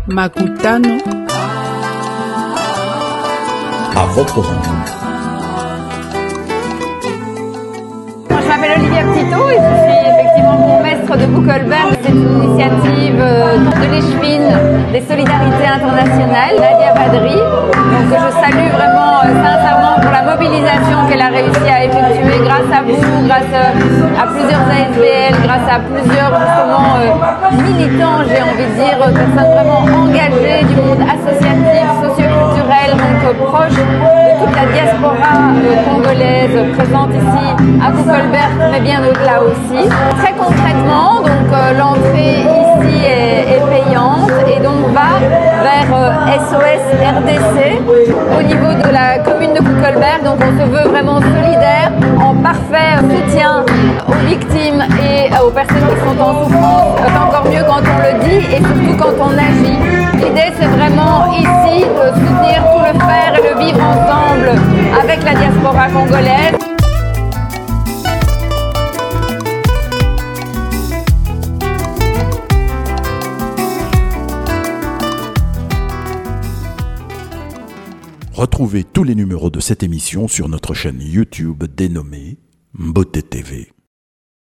Makutano. À votre rencontre. Je m'appelle Olivia Petito et je suis effectivement bourgmestre de Kuckelberg. C'est une initiative de l'Échevine des Solidarités Internationales, Nadia Badri. Donc je salue vraiment sincèrement pour la mobilisation qu'elle a réussi à effectuer grâce à vous, grâce à plusieurs ASBL, grâce à plusieurs justement militants, j'ai envie de dire, personnes vraiment engagées du monde associatif, socioculturel, donc proche de toute la diaspora congolaise présente ici à Kuckelberg, mais bien au-delà aussi. Très concrètement, donc l'entrée ici est payante et donc va vers SOS RDC au niveau de la commune de Kuckelberg. Donc on se veut vraiment solidaire, en parfait soutien aux victimes et aux personnes qui sont en souffrance. C'est encore mieux quand on le dit et surtout quand on agit. L'idée c'est vraiment ici de soutenir tout le faire et le vivre ensemble avec la diaspora congolaise. Retrouvez tous les numéros de cette émission sur notre chaîne YouTube dénommée Mbote TV.